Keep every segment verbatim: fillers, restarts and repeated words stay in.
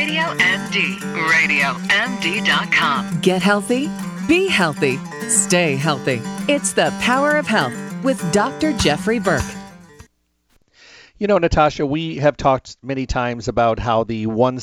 Radio M D. radio m d dot com. Get healthy, be healthy, stay healthy. It's the Power of Health with Doctor Jeffrey Burke. You know, Natasha, we have talked many times about how the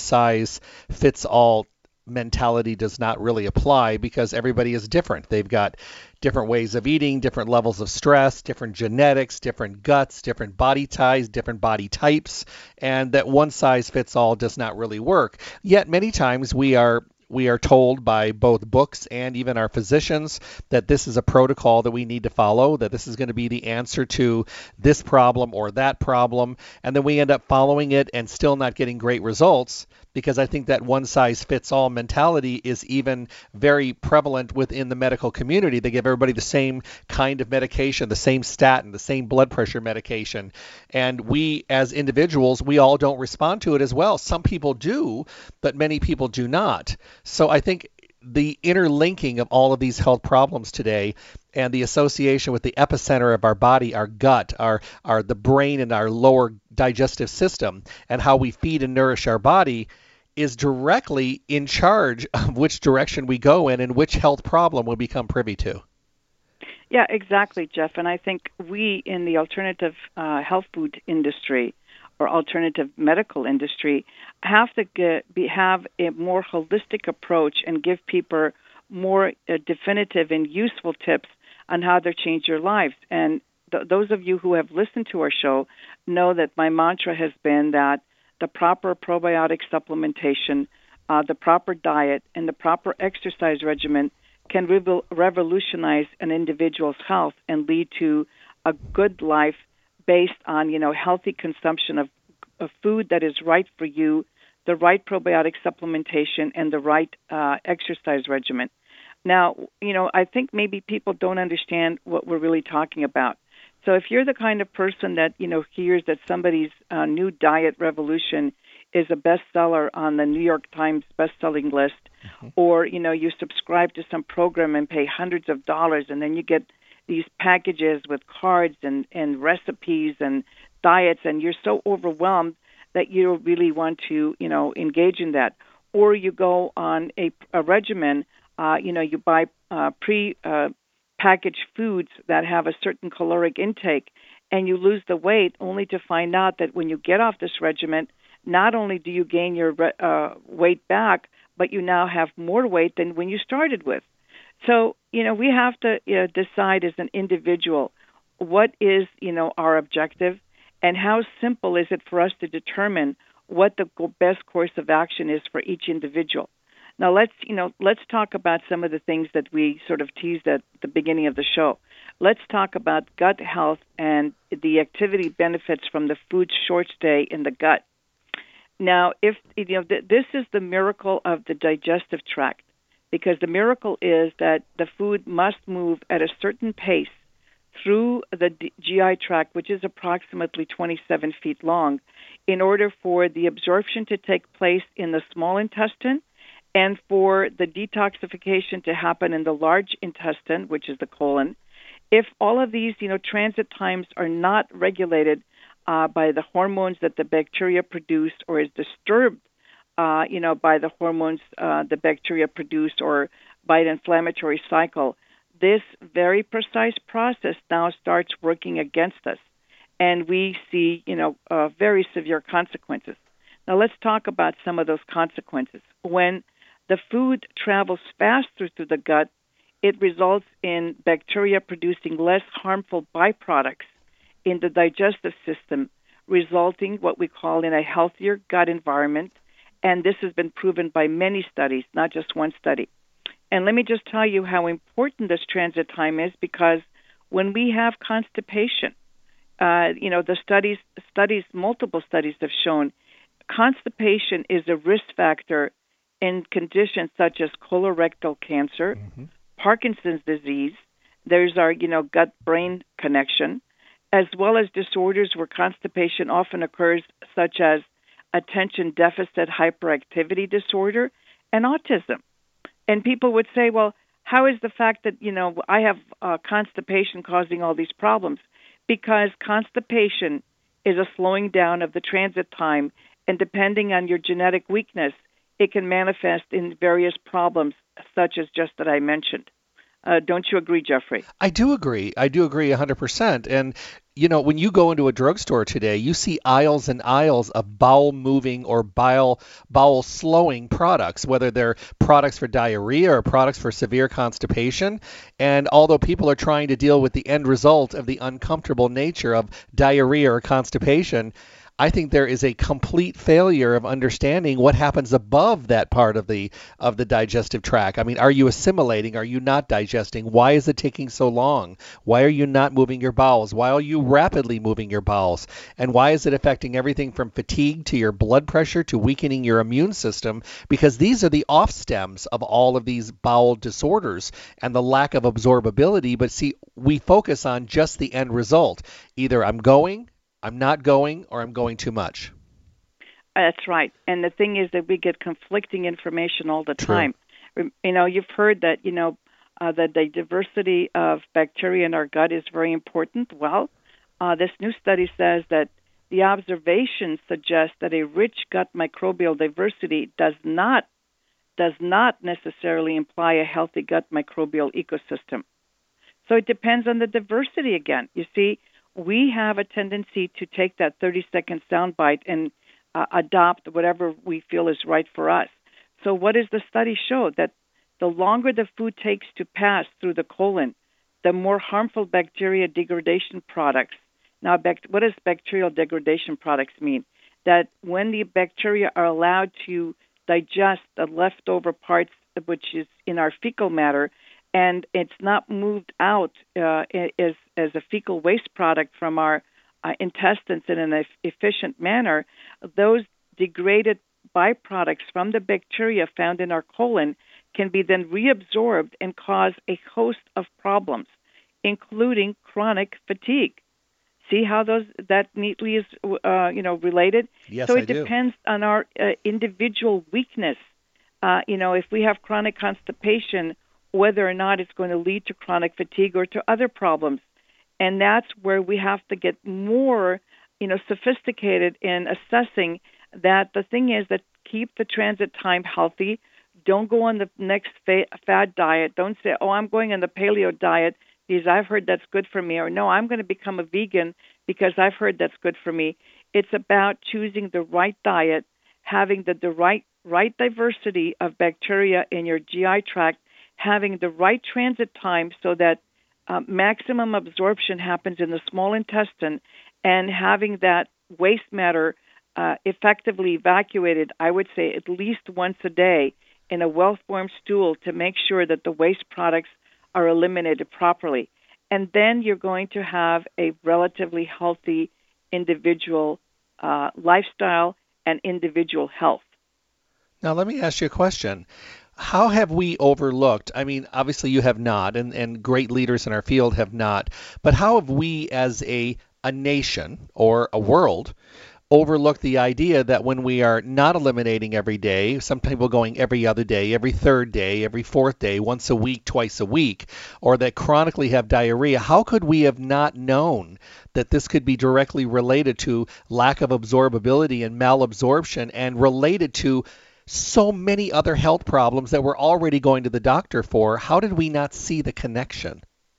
one-size-fits-all mentality does not really apply because everybody is different. They've got different ways of eating, different levels of stress, different genetics, different guts, different body types, different body types, and that one size fits all does not really work. Yet many times we are we are told by both books and even our physicians that this is a protocol that we need to follow, that this is going to be the answer to this problem or that problem, and then we end up following it and still not getting great results because I think that one-size-fits-all mentality is even very prevalent within the medical community. They give everybody the same kind of medication, the same statin, the same blood pressure medication, and we as individuals, we all don't respond to it as well. Some people do, but many people do not. So I think the interlinking of all of these health problems today and the association with the epicenter of our body, our gut, our, our the brain and our lower digestive system, and how we feed and nourish our body is directly in charge of which direction we go in and which health problem we become privy to. Yeah, exactly, Jeff. And I think we in the alternative uh, health food industry or alternative medical industry have to get, be, have a more holistic approach and give people more uh, definitive and useful tips on how to change your lives. And th- those of you who have listened to our show know that my mantra has been that the proper probiotic supplementation, uh, the proper diet, and the proper exercise regimen can re- revolutionize an individual's health and lead to a good life based on, you know, healthy consumption of, of food that is right for you, the right probiotic supplementation, and the right uh, exercise regimen. Now, you know, I think maybe people don't understand what we're really talking about. So if you're the kind of person that, you know, hears that somebody's uh, new diet revolution is a bestseller on the New York Times best-selling list, mm-hmm. or, you know, you subscribe to some program and pay hundreds of dollars, and then you get these packages with cards and, and recipes and diets, and you're so overwhelmed that you don't really want to, you know, engage in that. Or you go on a, a regimen, uh, you know, you buy uh, pre- uh, packaged foods that have a certain caloric intake, and you lose the weight only to find out that when you get off this regimen, not only do you gain your uh, weight back, but you now have more weight than when you started with. So, you know, we have to you know, decide as an individual what is, you know, our objective and how simple is it for us to determine what the best course of action is for each individual. Now, let's, you know, let's talk about some of the things that we sort of teased at the beginning of the show. Let's talk about gut health and the activity benefits from the food's short stay in the gut. Now, if you know, th- this is the miracle of the digestive tract, because the miracle is that the food must move at a certain pace through the D- G I tract, which is approximately twenty-seven feet long, in order for the absorption to take place in the small intestine and for the detoxification to happen in the large intestine, which is the colon. If all of these, you know, transit times are not regulated uh, by the hormones that the bacteria produce, or is disturbed, uh, you know, by the hormones uh, the bacteria produce, or by the inflammatory cycle, this very precise process now starts working against us, and we see, you know, uh, very severe consequences. Now, let's talk about some of those consequences. When the food travels faster through the gut, it results in bacteria producing less harmful byproducts in the digestive system, resulting what we call in a healthier gut environment. And this has been proven by many studies, not just one study. And let me just tell you how important this transit time is, because when we have constipation, uh, you know, the studies, studies, multiple studies have shown constipation is a risk factor in conditions such as colorectal cancer, mm-hmm. Parkinson's disease. There's our, you know, gut-brain connection, as well as disorders where constipation often occurs, such as attention deficit hyperactivity disorder and autism. And people would say, well, how is the fact that, you know, I have uh, constipation causing all these problems? Because constipation is a slowing down of the transit time, and depending on your genetic weakness, it can manifest in various problems, such as just that I mentioned. Uh, don't you agree, Jeffrey? I do agree. I do agree one hundred percent. And, you know, when you go into a drugstore today, you see aisles and aisles of bowel-moving or bowel bowel-slowing products, whether they're products for diarrhea or products for severe constipation. And although people are trying to deal with the end result of the uncomfortable nature of diarrhea or constipation, I think there is a complete failure of understanding what happens above that part of the of the digestive tract. I mean, are you assimilating? Are you not digesting? Why is it taking so long? Why are you not moving your bowels? Why are you rapidly moving your bowels? And why is it affecting everything from fatigue to your blood pressure to weakening your immune system? Because these are the off stems of all of these bowel disorders and the lack of absorbability. But see, we focus on just the end result. Either I'm going, I'm not going, or I'm going too much. That's right. And the thing is that we get conflicting information all the True. time. You know, you've heard that, you know, uh, that the diversity of bacteria in our gut is very important. Well, uh, this new study says that the observations suggest that a rich gut microbial diversity does not does not necessarily imply a healthy gut microbial ecosystem. So it depends on the diversity again. You see, we have a tendency to take that thirty-second soundbite and uh, adopt whatever we feel is right for us. So what does the study show? That the longer the food takes to pass through the colon, the more harmful bacteria degradation products. Now, bact- what does bacterial degradation products mean? That when the bacteria are allowed to digest the leftover parts, which is in our fecal matter, and it's not moved out uh, as, as a fecal waste product from our uh, intestines in an e- efficient manner, those degraded byproducts from the bacteria found in our colon can be then reabsorbed and cause a host of problems, including chronic fatigue. See how those that neatly is uh, you know related? Yes, so it I do. depends on our uh, individual weakness. Uh, you know, if we have chronic constipation, whether or not it's going to lead to chronic fatigue or to other problems. And that's where we have to get more, you know, sophisticated in assessing that. The thing is that keep the transit time healthy. Don't go on the next fa- fad diet. Don't say, oh, I'm going on the paleo diet because I've heard that's good for me. Or, no, I'm going to become a vegan because I've heard that's good for me. It's about choosing the right diet, having the, the right, right diversity of bacteria in your G I tract, having the right transit time so that uh, maximum absorption happens in the small intestine, and having that waste matter uh, effectively evacuated, I would say at least once a day in a well-formed stool to make sure that the waste products are eliminated properly. And then you're going to have a relatively healthy individual uh, lifestyle and individual health. Now, let me ask you a question. How have we overlooked? I mean, obviously you have not, and, and great leaders in our field have not, but how have we as a, a nation or a world overlooked the idea that when we are not eliminating every day, some people going every other day, every third day, every fourth day, once a week, twice a week, or that chronically have diarrhea, how could we have not known that this could be directly related to lack of absorbability and malabsorption and related to so many other health problems that we're already going to the doctor for? How did we not see the connection?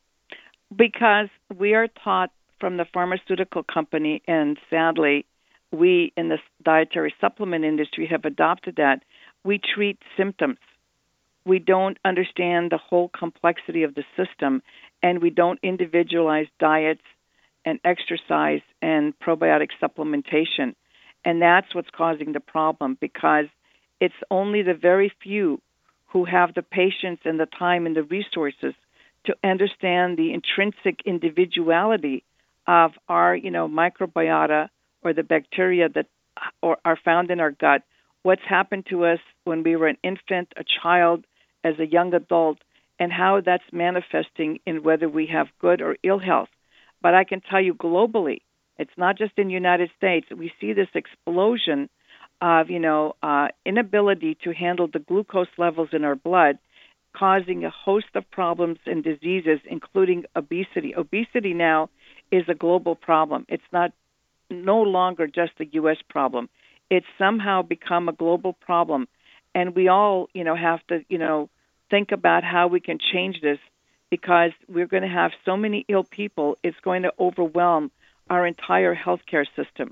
Because we are taught from the pharmaceutical company, and sadly, we in the dietary supplement industry have adopted that. We treat symptoms. We don't understand the whole complexity of the system, and we don't individualize diets and exercise and probiotic supplementation. And that's what's causing the problem, because it's only the very few who have the patience and the time and the resources to understand the intrinsic individuality of our, you know, microbiota or the bacteria that or are found in our gut, what's happened to us when we were an infant, a child, as a young adult, and how that's manifesting in whether we have good or ill health. But I can tell you globally, it's not just in the United States, we see this explosion of, you know, uh, inability to handle the glucose levels in our blood, causing a host of problems and diseases, including obesity. Obesity now is a global problem. It's not no longer just a U S problem. It's somehow become a global problem. And we all, you know, have to, you know, think about how we can change this, because we're going to have so many ill people, it's going to overwhelm our entire healthcare system.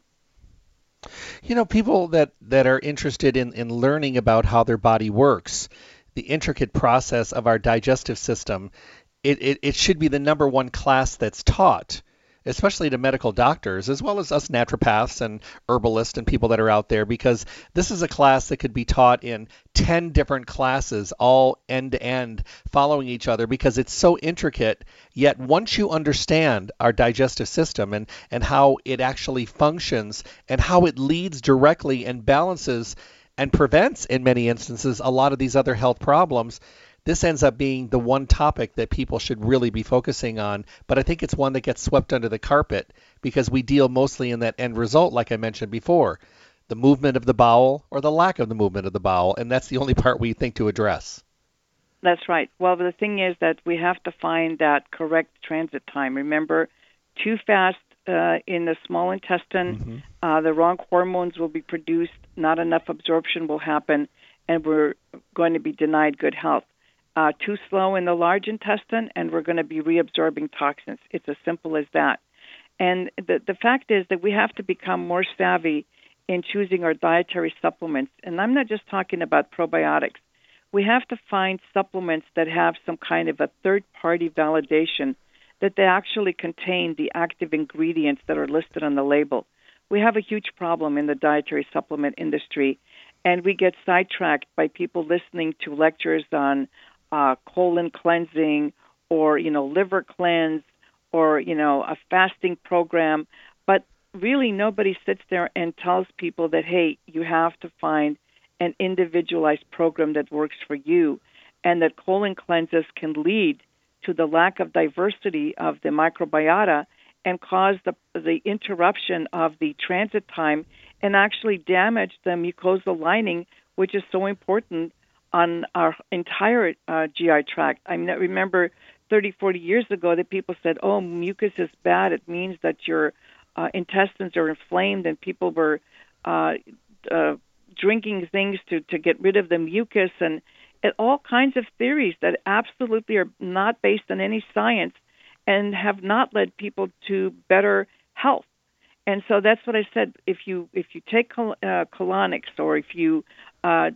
You know, people that, that are interested in, in learning about how their body works, the intricate process of our digestive system, it, it, it should be the number one class that's taught, especially to medical doctors, as well as us naturopaths and herbalists and people that are out there, because this is a class that could be taught in ten different classes, all end-to-end, following each other, because it's so intricate. Yet once you understand our digestive system and, and how it actually functions and how it leads directly and balances and prevents, in many instances, a lot of these other health problems, this ends up being the one topic that people should really be focusing on. But I think it's one that gets swept under the carpet because we deal mostly in that end result, like I mentioned before, the movement of the bowel or the lack of the movement of the bowel. And that's the only part we think to address. That's right. Well, the thing is that we have to find that correct transit time. Remember, too fast uh, in the small intestine, mm-hmm. uh, the wrong hormones will be produced, not enough absorption will happen, and we're going to be denied good health. Uh, too slow in the large intestine, and we're going to be reabsorbing toxins. It's as simple as that. And the, the fact is that we have to become more savvy in choosing our dietary supplements. And I'm not just talking about probiotics. We have to find supplements that have some kind of a third-party validation that they actually contain the active ingredients that are listed on the label. We have a huge problem in the dietary supplement industry, and we get sidetracked by people listening to lectures on Uh, colon cleansing, or, you know, liver cleanse, or, you know, a fasting program. But really nobody sits there and tells people that, hey, you have to find an individualized program that works for you, and that colon cleanses can lead to the lack of diversity of the microbiota and cause the, the interruption of the transit time and actually damage the mucosal lining, which is so important on our entire uh, G I tract. I mean, I remember thirty, forty years ago that people said, oh, mucus is bad. It means that your uh, intestines are inflamed, and people were uh, uh, drinking things to, to get rid of the mucus, and, and all kinds of theories that absolutely are not based on any science and have not led people to better health. And so that's what I said. If you if you take col- uh, colonics, or if you uh,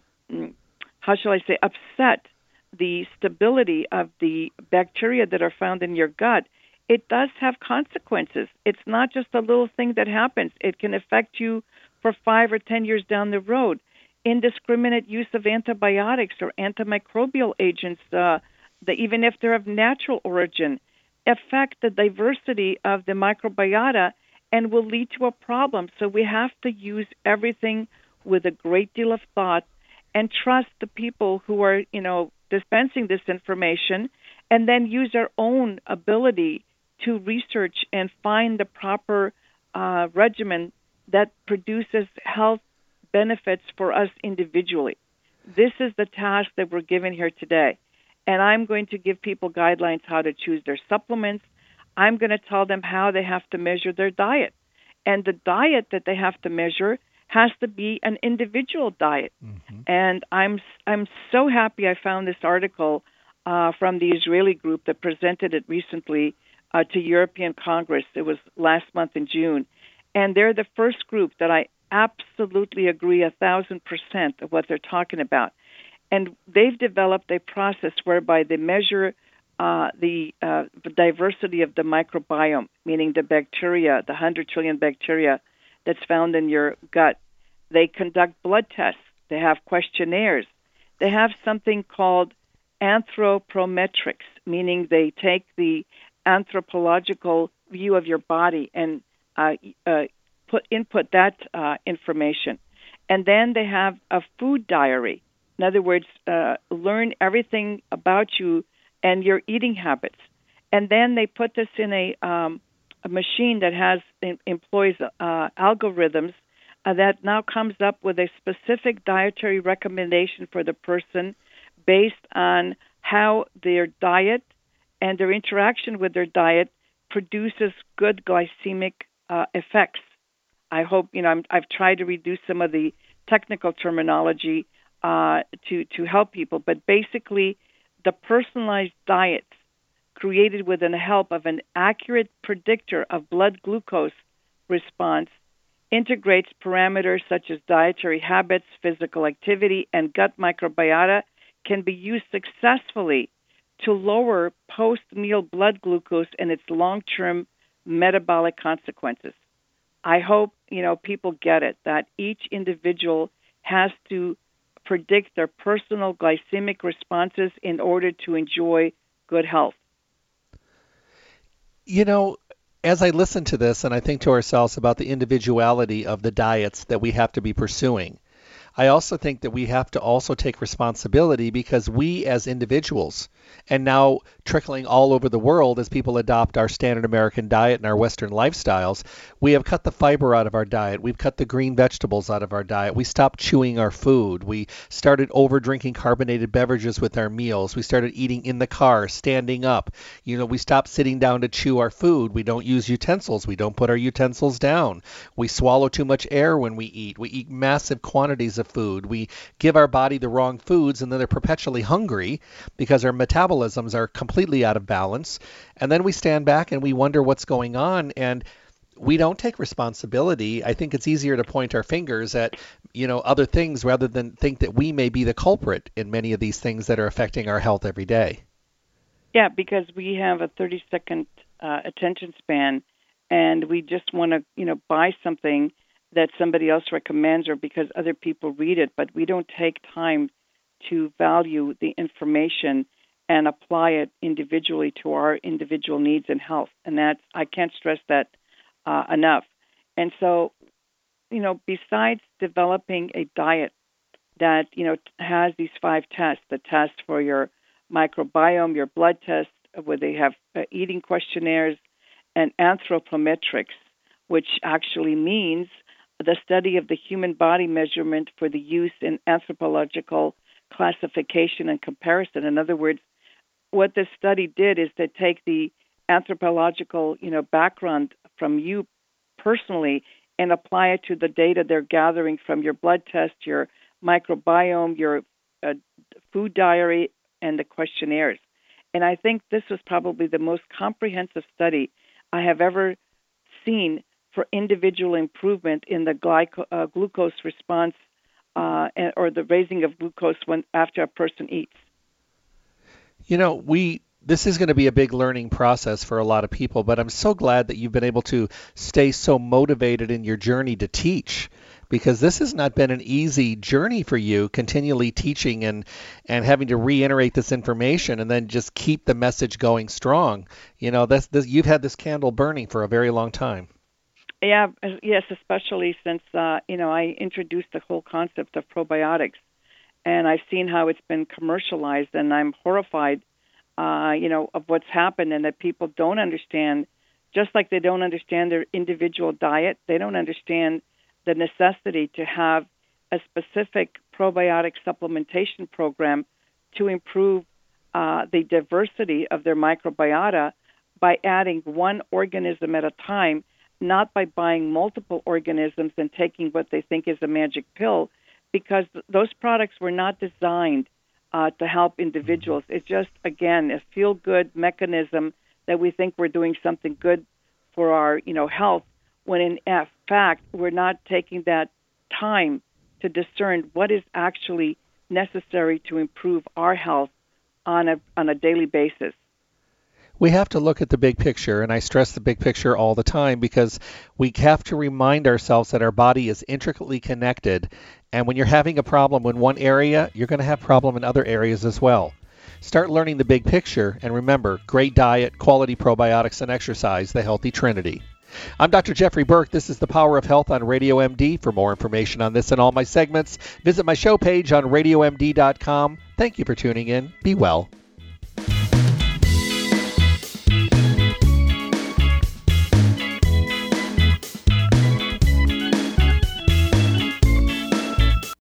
how shall I say, upset the stability of the bacteria that are found in your gut, it does have consequences. It's not just a little thing that happens. It can affect you for five or ten years down the road. Indiscriminate use of antibiotics or antimicrobial agents, uh, that even if they're of natural origin, affect the diversity of the microbiota and will lead to a problem. So we have to use everything with a great deal of thought and trust the people who are, you know, dispensing this information, and then use our own ability to research and find the proper uh, regimen that produces health benefits for us individually. This is the task that we're given here today. And I'm going to give people guidelines how to choose their supplements. I'm going to tell them how they have to measure their diet. And the diet that they have to measure has to be an individual diet. Mm-hmm. And I'm I'm so happy I found this article uh, from the Israeli group that presented it recently uh, to European Congress. It was last month in June. And they're the first group that I absolutely agree a thousand percent of what they're talking about. And they've developed a process whereby they measure uh, the, uh, the diversity of the microbiome, meaning the bacteria, the one hundred trillion bacteria that's found in your gut. They conduct blood tests. They have questionnaires. They have something called anthropometrics, meaning they take the anthropological view of your body and uh, uh, put input that uh, information. And then they have a food diary. In other words, uh, learn everything about you and your eating habits. And then they put this in a um, a machine that has employs uh, algorithms uh, that now comes up with a specific dietary recommendation for the person based on how their diet and their interaction with their diet produces good glycemic uh, effects. I hope, you know, I'm, I've tried to reduce some of the technical terminology uh, to to help people. But basically, the personalized diets created with the help of an accurate predictor of blood glucose response integrates parameters such as dietary habits, physical activity, and gut microbiota can be used successfully to lower post-meal blood glucose and its long-term metabolic consequences. I hope, you know, people get it, that each individual has to predict their personal glycemic responses in order to enjoy good health. You know, as I listen to this and I think to ourselves about the individuality of the diets that we have to be pursuing, I also think that we have to also take responsibility because we as individuals, and now trickling all over the world as people adopt our standard American diet and our Western lifestyles, we have cut the fiber out of our diet. We've cut the green vegetables out of our diet. We stopped chewing our food. We started over drinking carbonated beverages with our meals. We started eating in the car, standing up. You know, we stopped sitting down to chew our food. We don't use utensils. We don't put our utensils down. We swallow too much air when we eat. We eat massive quantities of food. We give our body the wrong foods, and then they're perpetually hungry because our metabolisms are completely out of balance. And then we stand back and we wonder what's going on, and we don't take responsibility. I think it's easier to point our fingers at, you know, other things rather than think that we may be the culprit in many of these things that are affecting our health every day. Yeah, because we have a thirty-second uh, attention span, and we just want to, you know, buy something that somebody else recommends or because other people read it, but we don't take time to value the information and apply it individually to our individual needs and health. And that's, I can't stress that uh, enough. And so, you know, besides developing a diet that, you know, has these five tests, the test for your microbiome, your blood test, where they have uh, eating questionnaires, and anthropometrics, which actually means the study of the human body measurement for the use in anthropological classification and comparison. In other words, what this study did is to take the anthropological, you know, background from you personally and apply it to the data they're gathering from your blood test, your microbiome, your uh, food diary, and the questionnaires. And I think this was probably the most comprehensive study I have ever seen for individual improvement in the glyco- uh, glucose response uh, or the raising of glucose when after a person eats. You know, we this is going to be a big learning process for a lot of people, but I'm so glad that you've been able to stay so motivated in your journey to teach, because this has not been an easy journey for you, continually teaching and, and having to reiterate this information and then just keep the message going strong. You know, that's, this, you've had this candle burning for a very long time. Yeah, yes, especially since, uh, you know, I introduced the whole concept of probiotics, and I've seen how it's been commercialized, and I'm horrified, uh, you know, of what's happened and that people don't understand, just like they don't understand their individual diet, they don't understand the necessity to have a specific probiotic supplementation program to improve uh, the diversity of their microbiota by adding one organism at a time, not by buying multiple organisms and taking what they think is a magic pill, because th- those products were not designed uh, to help individuals. It's just, again, a feel-good mechanism that we think we're doing something good for our, you know, health, when in fact we're not taking that time to discern what is actually necessary to improve our health on a on a daily basis. We have to look at the big picture, and I stress the big picture all the time because we have to remind ourselves that our body is intricately connected, and when you're having a problem in one area, you're going to have a problem in other areas as well. Start learning the big picture, and remember, great diet, quality probiotics, and exercise, the healthy trinity. I'm Doctor Jeffrey Burke. This is The Power of Health on Radio M D. For more information on this and all my segments, visit my show page on radio m d dot com. Thank you for tuning in. Be well.